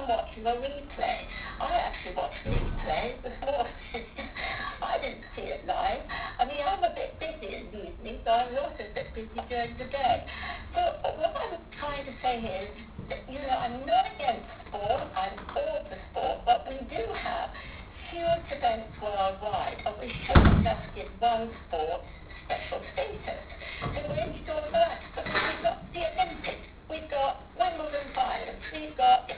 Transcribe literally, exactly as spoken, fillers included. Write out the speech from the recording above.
watching a replay. I actually watched the replay this morning. I didn't see it live. I mean, I'm a bit busy in the evening, so I'm also a bit busy during the day. So what I'm trying to say is, that, you know, I'm not against